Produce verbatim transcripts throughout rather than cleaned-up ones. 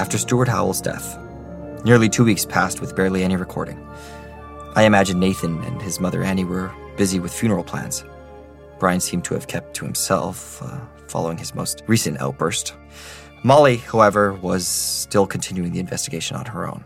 After Stuart Howell's death, nearly two weeks passed with barely any recording. I imagine Nathan and his mother Annie were busy with funeral plans. Brian seemed to have kept to himself, uh, following his most recent outburst. Molly, however, was still continuing the investigation on her own.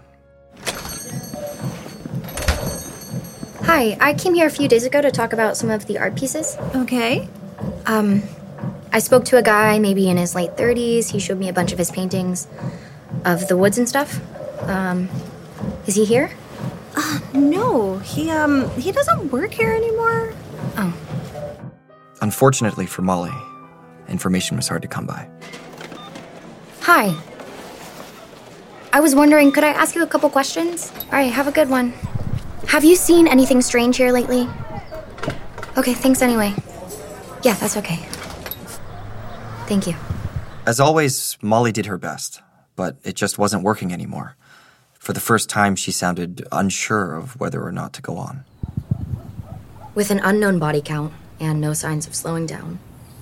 Hi, I came here a few days ago to talk about some of the art pieces. Okay. Um, I spoke to a guy, maybe in his late thirties. He showed me a bunch of his paintings of the woods and stuff. Um, is he here? Uh, no, he, um, he doesn't work here anymore. Oh. Unfortunately for Molly, information was hard to come by. Hi. I was wondering, could I ask you a couple questions? All right, have a good one. Have you seen anything strange here lately? Okay, thanks anyway. Yeah, that's okay. Thank you. As always, Molly did her best, but it just wasn't working anymore. For the first time, she sounded unsure of whether or not to go on. With an unknown body count and no signs of slowing down,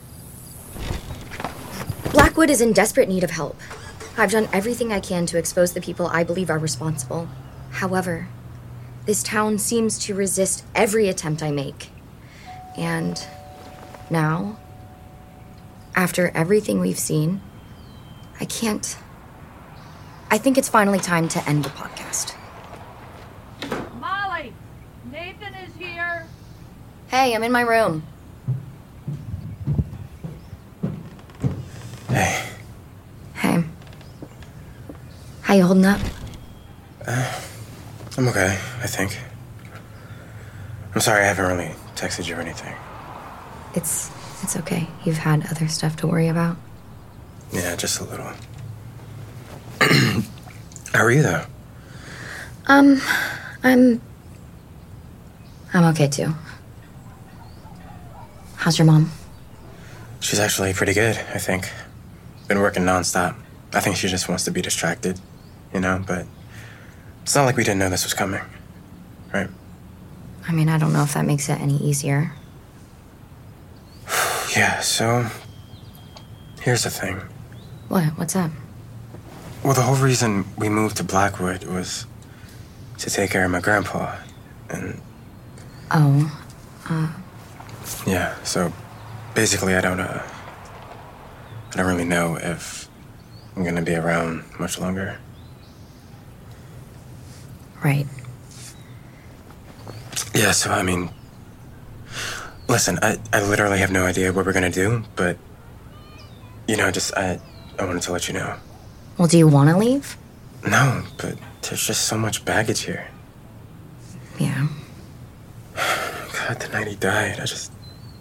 Blackwood is in desperate need of help. I've done everything I can to expose the people I believe are responsible. However, this town seems to resist every attempt I make. And now, after everything we've seen, I can't... I think it's finally time to end the podcast. Molly! Nathan is here! Hey, I'm in my room. Hey. Hey. How you holding up? Uh, I'm okay, I think. I'm sorry I haven't really texted you or anything. It's... it's okay. You've had other stuff to worry about. Yeah, just a little. How are you, though? Um, I'm... I'm okay, too. How's your mom? She's actually pretty good, I think. Been working nonstop. I think she just wants to be distracted, you know, but it's not like we didn't know this was coming, right? I mean, I don't know if that makes it any easier. Yeah, so here's the thing. What? What's up? Well, the whole reason we moved to Blackwood was to take care of my grandpa, and... Oh, uh... Yeah, so basically I don't, uh... I don't really know if I'm gonna be around much longer. Right. Yeah, so I mean... Listen, I, I literally have no idea what we're gonna do, but... You know, just, I, I wanted to let you know. Well, do you want to leave? No, but there's just so much baggage here. Yeah. God, the night he died, I just...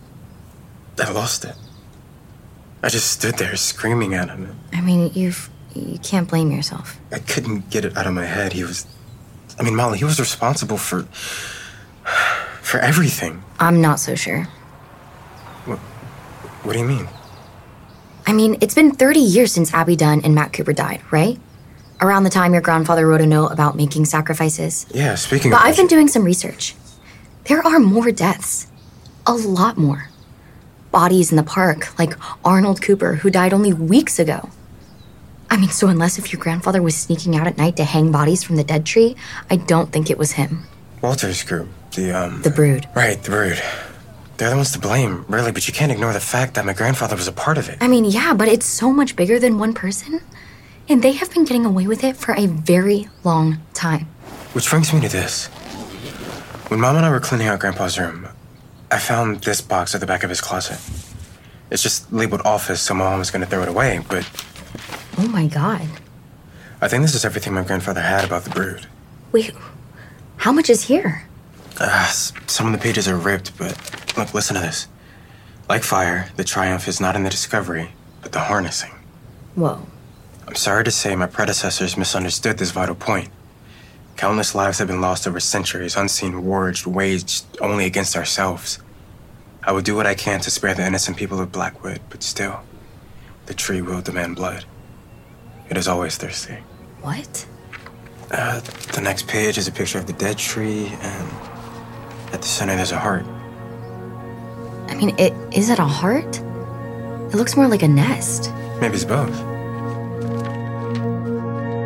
I lost it. I just stood there screaming at him. I mean, you've... you can't blame yourself. I couldn't get it out of my head. He was... I mean, Molly, he was responsible for... for everything. I'm not so sure. What... What do you mean? I mean, it's been thirty years since Abby Dunn and Matt Cooper died, right? Around the time your grandfather wrote a note about making sacrifices. Yeah, speaking but of... But I've been doing some research. There are more deaths. A lot more. Bodies in the park, like Arnold Cooper, who died only weeks ago. I mean, so unless if your grandfather was sneaking out at night to hang bodies from the dead tree, I don't think it was him. Walter's group, the, um... The Brood. Right, the Brood. They're the ones to blame, really, but you can't ignore the fact that my grandfather was a part of it. I mean, yeah, but it's so much bigger than one person. And they have been getting away with it for a very long time. Which brings me to this. When Mom and I were cleaning out Grandpa's room, I found this box at the back of his closet. It's just labeled office, so Mom was going to throw it away, but... Oh my God. I think this is everything my grandfather had about the Brood. Wait, how much is here? Uh, some of the pages are ripped, but look, listen to this. Like fire, the triumph is not in the discovery, but the harnessing. Whoa. I'm sorry to say my predecessors misunderstood this vital point. Countless lives have been lost over centuries, unseen wars waged only against ourselves. I will do what I can to spare the innocent people of Blackwood, but still, the tree will demand blood. It is always thirsty. What? Uh, the next page is a picture of the dead tree, and at the center there's a heart. I mean, it, is it a heart? It looks more like a nest. Maybe it's both.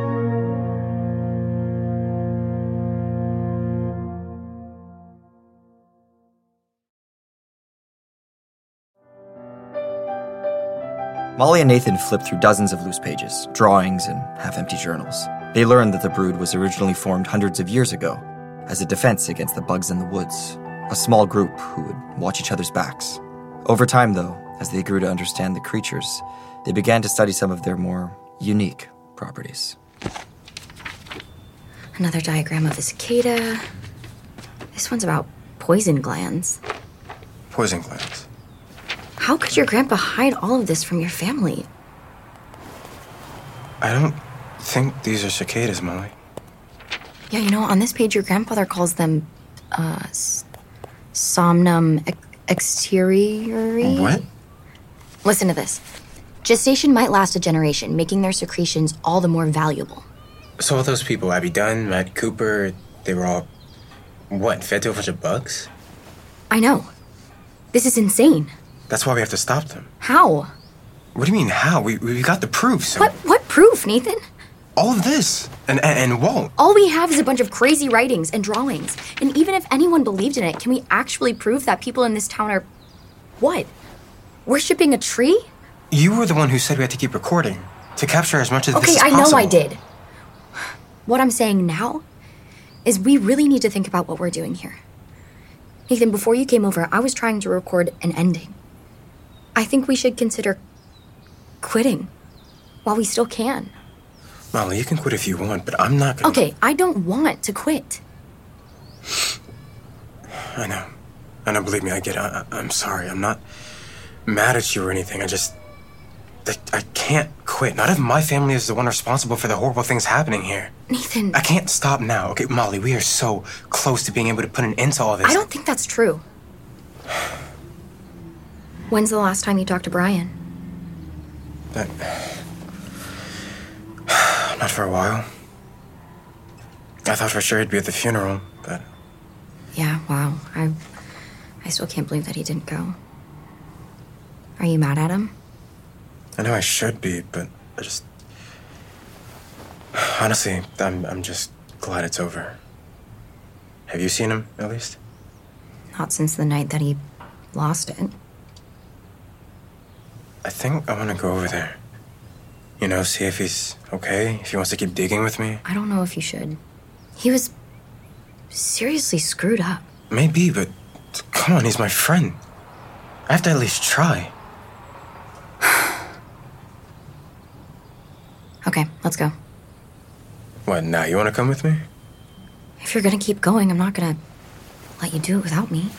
Molly and Nathan flipped through dozens of loose pages, drawings, and half-empty journals. They learned that the Brood was originally formed hundreds of years ago as a defense against the bugs in the woods, a small group who would watch each other's backs. Over time, though, as they grew to understand the creatures, they began to study some of their more unique properties. Another diagram of a cicada. This one's about poison glands. Poison glands? How could your grandpa hide all of this from your family? I don't think these are cicadas, Molly. Yeah, you know, on this page, your grandfather calls them, uh, s- somnum ex- exteriori. What? Listen to this. Gestation might last a generation, making their secretions all the more valuable. So all those people, Abby Dunn, Matt Cooper, they were all, what, fed to a bunch of bugs? I know. This is insane. That's why we have to stop them. How? What do you mean, how? We we got the proof, so... What what proof, Nathan? All of this. And, and, and Walt. All we have is a bunch of crazy writings and drawings. And even if anyone believed in it, can we actually prove that people in this town are... what? Worshipping a tree? You were the one who said we had to keep recording, to capture as much of this Okay, as I possible. know I did. What I'm saying now is we really need to think about what we're doing here. Nathan, before you came over, I was trying to record an ending. I think we should consider quitting while we still can. Molly, you can quit if you want, but I'm not gonna... Okay, I don't want to quit. I know. I know, believe me, I get it. I, I'm sorry. I'm not mad at you or anything. I just... I, I can't quit. Not if my family is the one responsible for the horrible things happening here. Nathan... I can't stop now. Okay, Molly, we are so close to being able to put an end to all this. I don't think that's true. When's the last time you talked to Brian? That... Not for a while. I thought for sure he'd be at the funeral, but... Yeah, wow. I... I still can't believe that he didn't go. Are you mad at him? I know I should be, but I just... Honestly, I'm, I'm just glad it's over. Have you seen him, at least? Not since the night that he lost it. I think I want to go over there. You know, see if he's okay, if he wants to keep digging with me. I don't know if you should. He was seriously screwed up. Maybe, but come on, he's my friend. I have to at least try. Okay, let's go. What, now you want to come with me? If you're gonna keep going, I'm not gonna let you do it without me.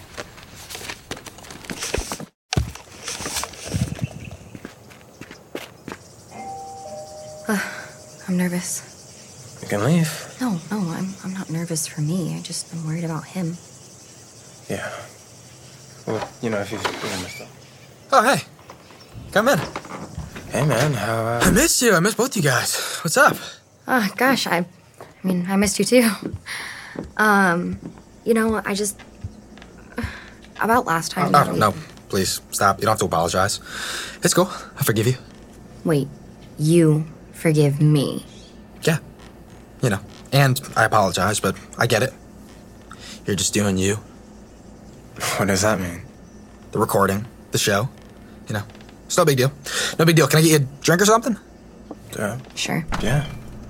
I'm nervous. You can leave. No, no, I'm I'm not nervous for me. I just I'm worried about him. Yeah. Well, you know, if he's doing this stuff. Oh, hey. Come in. Hey, man, how, uh... I missed you. I missed both you guys. What's up? Oh, gosh, I, I mean, I missed you too. Um, you know, I just... About last time... Oh, no, please, stop. You don't have to apologize. It's cool. I forgive you. Wait, you forgive me? Yeah. You know, and I apologize, but I get it. You're just doing you. What does that mean? The recording, the show, you know. It's no big deal. No big deal. Can I get you a drink or something? Yeah. Sure. Yeah.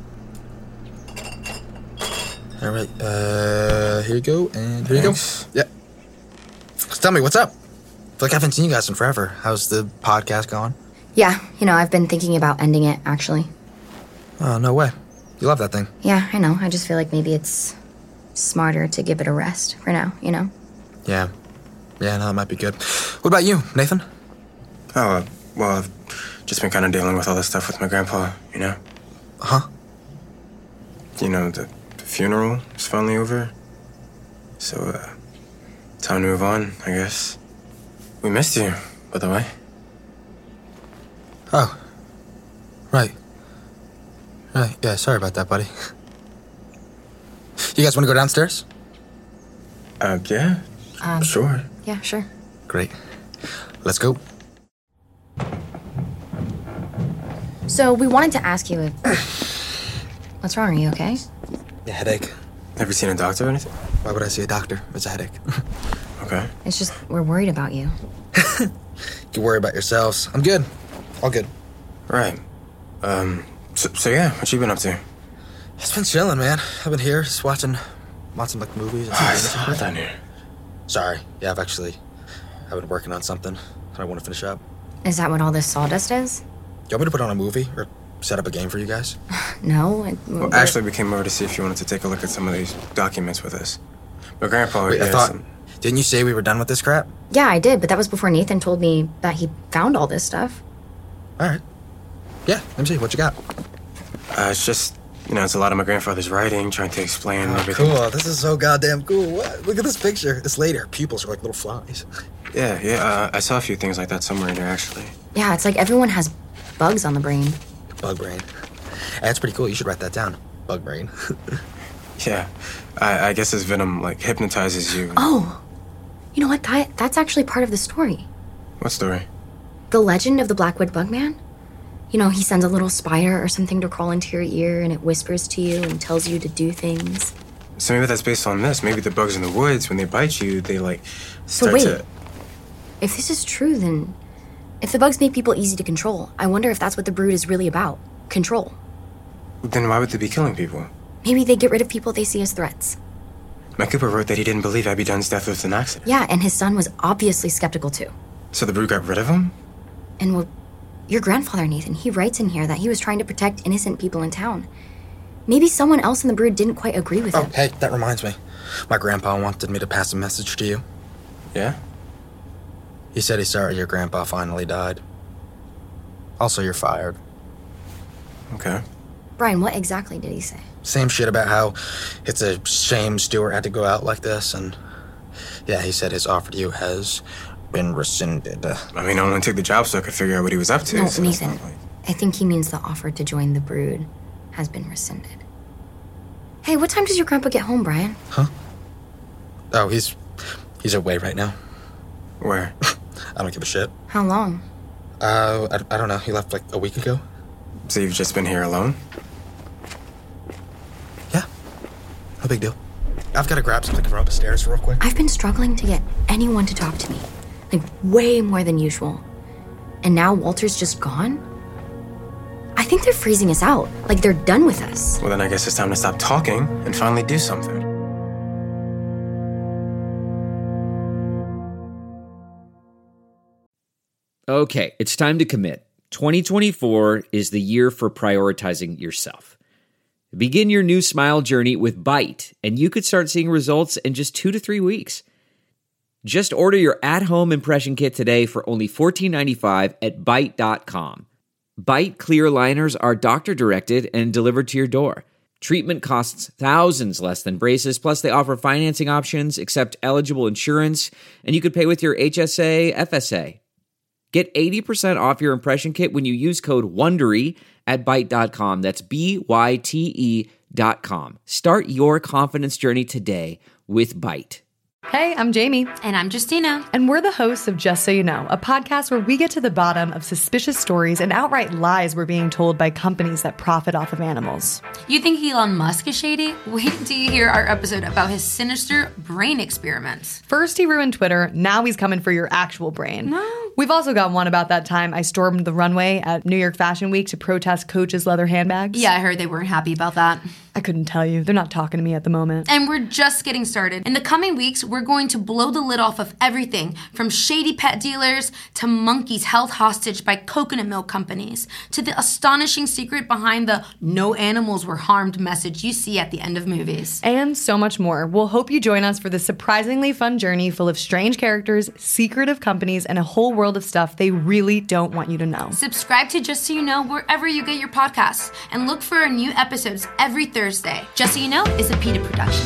All right, uh, here you go, and here Thanks. you go. Yeah. So tell me, what's up? I feel like I haven't seen you guys in forever. How's the podcast going? Yeah, you know, I've been thinking about ending it, actually. Oh, no way. You love that thing. Yeah, I know. I just feel like maybe it's smarter to give it a rest for now, you know? Yeah. Yeah, no, that might be good. What about you, Nathan? Oh, uh, well, I've just been kind of dealing with all this stuff with my grandpa, you know? Huh? You know, the, the funeral is finally over. So, uh, time to move on, I guess. We missed you, by the way. Oh. Right. Right, yeah, sorry about that, buddy. You guys want to go downstairs? Uh, yeah? Um, Sure. Yeah, sure. Great. Let's go. So, we wanted to ask you if... What's wrong? Are you okay? Yeah, headache. Have you seen a doctor or anything? Why would I see a doctor? It's a headache. Okay. It's just, we're worried about you. You worry about yourselves. I'm good. All good. Right. Um, so, so yeah, what you been up to? It's been chilling, man. I've been here just watching, watching like movies. And Oh, I stuff. saw that here. Sorry. Yeah, I've actually, I've been working on something that I want to finish up. Is that what all this sawdust is? You want me to put on a movie or set up a game for you guys? No. I, Well, actually, we came over to see if you wanted to take a look at some of these documents with us. But Grandpa, Wait, I has thought, some- didn't you say we were done with this crap? Yeah, I did, but that was before Nathan told me that he found all this stuff. All right. Yeah, let me see. What you got? uh, it's just, you know, it's a lot of my grandfather's writing, trying to explain Oh, everything. cool. This is so goddamn cool. What? Look at this picture. This lady, her pupils are like little flies. Yeah, yeah, uh, I saw a few things like that somewhere in there, actually. Yeah, it's like everyone has bugs on the brain. Bug brain. That's pretty cool. You should write that down. Bug brain. Yeah, I, I guess his venom, like, hypnotizes you. Oh, you know what? That, that's actually part of the story. What story? The legend of the Blackwood Bugman. You know, he sends a little spider or something to crawl into your ear and it whispers to you and tells you to do things. So maybe that's based on this. Maybe the bugs in the woods, when they bite you, they, like, So start wait, to... if this is true, then if the bugs make people easy to control, I wonder if that's what the brood is really about. Control. Then why would they be killing people? Maybe they get rid of people they see as threats. Matt Cooper wrote that he didn't believe Abby Dunn's death was an accident. Yeah, and his son was obviously skeptical too. So the brood got rid of him? And well, your grandfather, Nathan, he writes in here that he was trying to protect innocent people in town. Maybe someone else in the brood didn't quite agree with Oh, him. hey, that reminds me. My grandpa wanted me to pass a message to you. Yeah? He said he's sorry your grandpa finally died. Also, you're fired. Okay. Brian, what exactly did he say? Same shit about how it's a shame Stuart had to go out like this, and yeah, he said his offer to you has been rescinded. I mean, I only took the job so I could figure out what he was up to. No, so it's Nathan. not like- I think he means the offer to join the brood has been rescinded. Hey, what time does your grandpa get home, Brian? Oh, he's he's away right now. Where? I don't give a shit. How long? Uh, I, I don't know. He left like a week ago. So you've just been here alone? Yeah, no big deal. I've got to grab something from up the stairs real quick. I've been struggling to get anyone to talk to me. Like, way more than usual. And now Walter's just gone? I think they're freezing us out. Like, they're done with us. Well, then I guess it's time to stop talking and finally do something. Okay, it's time to commit. twenty twenty-four is the year for prioritizing yourself. Begin your new smile journey with Byte, and you could start seeing results in just two to three weeks. Just order your at-home impression kit today for only fourteen ninety-five at byte dot com. Byte clear liners are doctor-directed and delivered to your door. Treatment costs thousands less than braces, plus they offer financing options, accept eligible insurance, and you could pay with your H S A, F S A. Get eighty percent off your impression kit when you use code WONDERY at byte dot com. That's B Y T E dot com. Start your confidence journey today with Byte. Hey, I'm Jamie. And I'm Justina. And we're the hosts of Just So You Know, a podcast where we get to the bottom of suspicious stories and outright lies we're being told by companies that profit off of animals. You think Elon Musk is shady? Wait until you hear our episode about his sinister brain experiments. First he ruined Twitter, now he's coming for your actual brain. No. We've also got one about that time I stormed the runway at New York Fashion Week to protest Coach's leather handbags. Yeah, I heard they weren't happy about that. I couldn't tell you. They're not talking to me at the moment. And we're just getting started. In the coming weeks, we're going to blow the lid off of everything from shady pet dealers to monkeys held hostage by coconut milk companies to the astonishing secret behind the no animals were harmed message you see at the end of movies. And so much more. We'll hope you join us for this surprisingly fun journey full of strange characters, secretive companies, and a whole world of stuff they really don't want you to know. Subscribe to Just So You Know wherever you get your podcasts and look for our new episodes every Thursday. Just So You Know is a PETA production.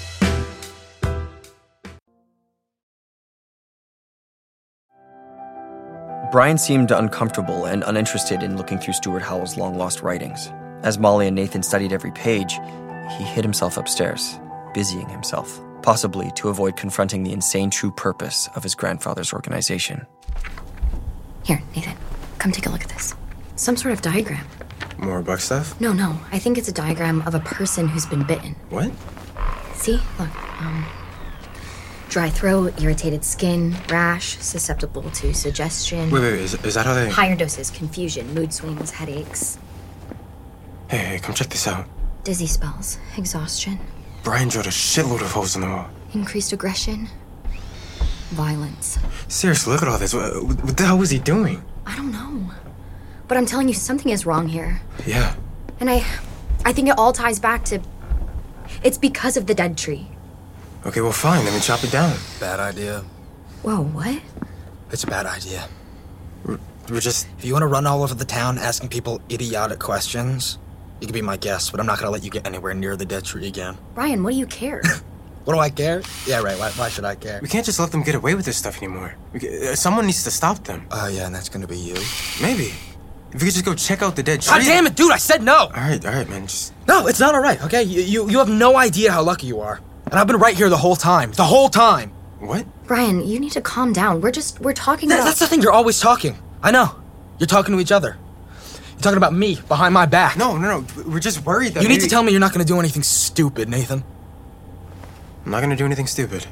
Brian seemed uncomfortable and uninterested in looking through Stuart Howell's long-lost writings. As Molly and Nathan studied every page, he hid himself upstairs, busying himself, possibly to avoid confronting the insane true purpose of his grandfather's organization. Here, Nathan, come take a look at this. Some sort of diagram. More bug stuff? No, no, I think it's a diagram of a person who's been bitten. What? See? Look, um... Dry throat, irritated skin, rash, susceptible to suggestion. Wait, wait, wait. Is, is that how they... Higher doses, confusion, mood swings, headaches. Hey, hey, come check this out. Dizzy spells, exhaustion. Brian drilled a shitload of holes in the wall. Increased aggression. Violence. Seriously, look at all this. What, what the hell was he doing? I don't know. But I'm telling you, something is wrong here. Yeah. And I... I think it all ties back to... It's because of the dead tree. Okay, well, fine. Then we chop it down. Bad idea. Whoa, what? It's a bad idea. We're, we're just... If you want to run all over the town asking people idiotic questions, you can be my guest, but I'm not going to let you get anywhere near the dead tree again. Brian, what do you care? What do I care? Yeah, right. Why, why should I care? We can't just let them get away with this stuff anymore. We ca- uh, someone needs to stop them. Oh, uh, yeah, and that's going to be you? Maybe. If we could just go check out the dead tree... God damn it, dude, I said no! All right, all right, man, just... No, it's not all right, okay? You, you, you have no idea how lucky you are. And I've been right here the whole time. The whole time! What? Brian, you need to calm down. We're just... We're talking Th- about... That's the thing, you're always talking. I know. You're talking to each other. You're talking about me, behind my back. No, no, no. We're just worried that You maybe... need to tell me you're not going to do anything stupid, Nathan. I'm not gonna do anything stupid.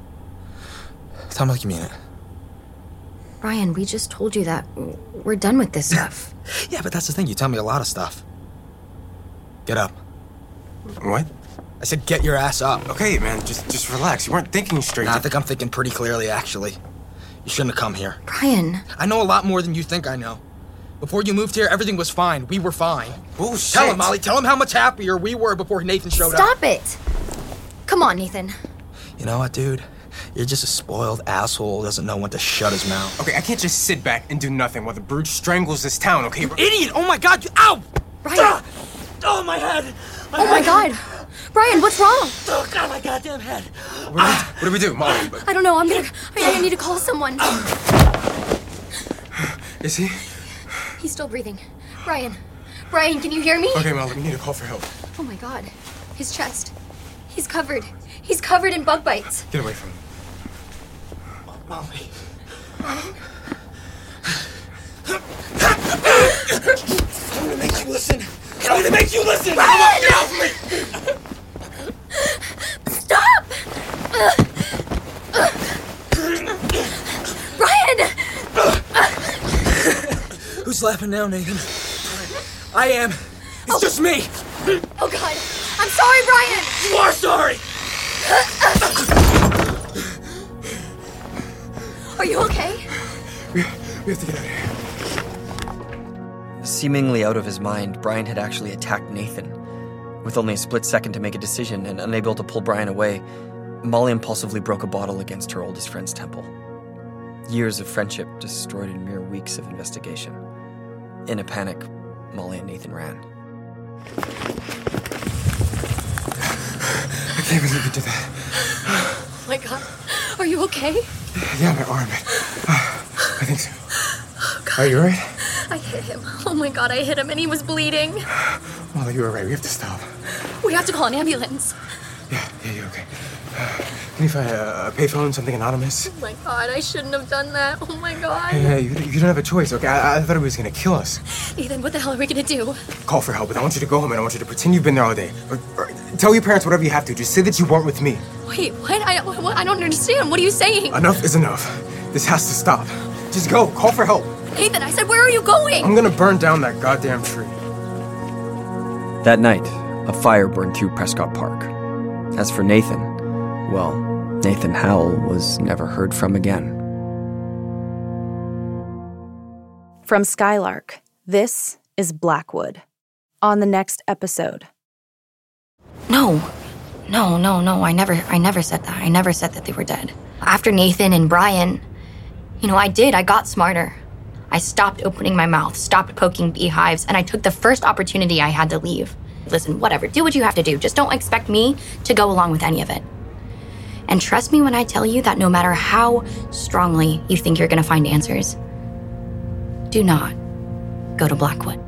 Tell me like you mean it. Brian, we just told you that we're done with this stuff. Yeah, but that's the thing. You tell me a lot of stuff. Get up. What? I said get your ass up. Okay, man, just just relax. You weren't thinking straight. Nah, I think I'm thinking pretty clearly, actually. You shouldn't have come here. Brian. I know a lot more than you think I know. Before you moved here, everything was fine. We were fine. Bullshit. Tell him, Molly. Tell him how much happier we were before Nathan showed Stop up. Stop it! Come on, Nathan. You know what, dude? You're just a spoiled asshole who doesn't know when to shut his mouth. Okay, I can't just sit back and do nothing while the brood strangles this town, okay? You idiot! Oh my god, you- Ow! Brian! Ah! Oh, my head! My oh head. my god! Brian, what's wrong? Oh god, my goddamn head! What do, ah. we, what do we do, Molly? I don't know, I'm gonna... I, I need to call someone. Is he? He's still breathing. Brian. Brian, can you hear me? Okay, Molly, we need to call for help. Oh my god. His chest. He's covered. He's covered in bug bites. Get away from him. Oh, Molly. Brian? I'm gonna make you listen. I'm gonna make you listen. Brian! Come on, get off me! Stop! Brian! Who's laughing now, Nathan? I am. It's oh. just me. Oh god. I'm sorry, Brian. You are sorry. Are you okay? We, we have to get out of here. Seemingly out of his mind, Brian had actually attacked Nathan. With only a split second to make a decision and unable to pull Brian away, Molly impulsively broke a bottle against her oldest friend's temple. Years of friendship destroyed in mere weeks of investigation. In a panic, Molly and Nathan ran. I can't believe you did that. Oh my god. Are you okay? Yeah, my arm. I think so. Oh, god. Are you alright? I hit him. Oh my god, I hit him and he was bleeding. Molly, you were right. We have to stop. We have to call an ambulance. Yeah, yeah, you're okay. Uh, can you find a, a payphone, something anonymous? Oh my god, I shouldn't have done that. Oh my god. Hey, hey, you, you don't have a choice, okay? I, I thought he was gonna kill us. Ethan, what the hell are we gonna do? Call for help, but I want you to go home and I want you to pretend you've been there all day. Or, or tell your parents whatever you have to. Just say that you weren't with me. Wait, what? I, what? I don't understand. What are you saying? Enough is enough. This has to stop. Just go. Call for help. Nathan, I said, where are you going? I'm gonna burn down that goddamn tree. That night, a fire burned through Prescott Park. As for Nathan, well, Nathan Howell was never heard from again. From Skylark, this is Blackwood. On the next episode. No. No, no, no. I never I never said that. I never said that they were dead. After Nathan and Brian, you know, I did. I got smarter. I stopped opening my mouth, stopped poking beehives, and I took the first opportunity I had to leave. Listen, whatever. Do what you have to do. Just don't expect me to go along with any of it. And trust me when I tell you that no matter how strongly you think you're going to find answers, do not go to Blackwood.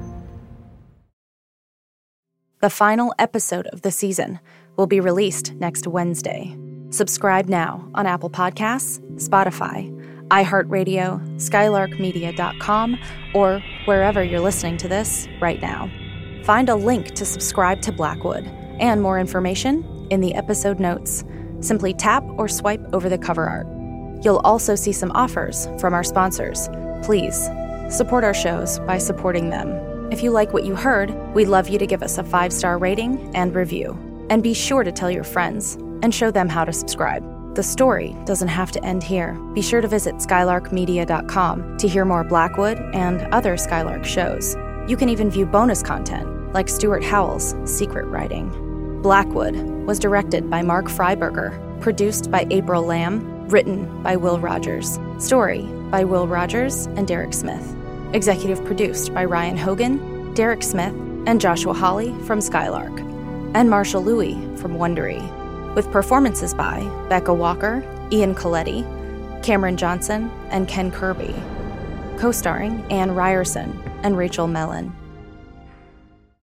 The final episode of the season will be released next Wednesday. Subscribe now on Apple Podcasts, Spotify, iHeartRadio, skylark media dot com, or wherever you're listening to this right now. Find a link to subscribe to Blackwood and more information in the episode notes. Simply tap or swipe over the cover art. You'll also see some offers from our sponsors. Please, support our shows by supporting them. If you like what you heard, we'd love you to give us a five-star rating and review. And be sure to tell your friends and show them how to subscribe. The story doesn't have to end here. Be sure to visit skylark media dot com to hear more Blackwood and other Skylark shows. You can even view bonus content, like Stuart Howell's Secret Writing. Blackwood was directed by Mark Freiberger, produced by April Lamb, written by Will Rogers. Story by Will Rogers and Derek Smith. Executive produced by Ryan Hogan, Derek Smith, and Joshua Hawley from Skylark, and Marshall Louis from Wondery, with performances by Becca Walker, Ian Coletti, Cameron Johnson, and Ken Kirby, co-starring Anne Ryerson and Rachel Mellon.